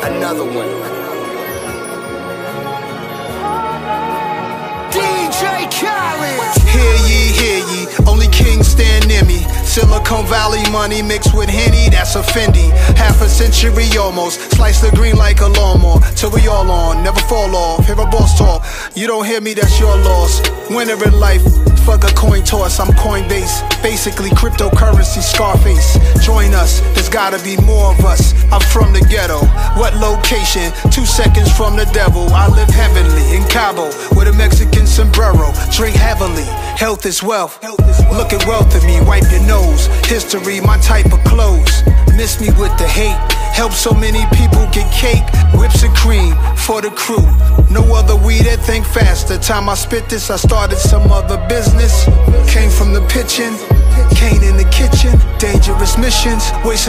Another one. DJ Khaled. Hear ye, only kings stand near me. Silicon Valley money mixed with Henny, that's a Fendi. Half a century almost, slice the green like a lawnmower. Till we all on, never fall off, hear a boss talk. You don't hear me, that's your loss. Winner in life, fuck a coin toss, I'm Coinbase. Basically cryptocurrency, Scarface. Join us, there's gotta be more of us. I'm from the ghetto, what location? 2 seconds from the devil. I live heavenly in Cabo, with a Mexican sombrero. Drink heavily, health is wealth. Look at wealth in me, wipe your nose. History, my type of clothes. Miss me with the hate. Help so many people get cake. Whips and cream for the crew. No other weed that think fast. The time I spit this, I started some other business. Came from the pitching, Kane in the kitchen. Dangerous missions, wasting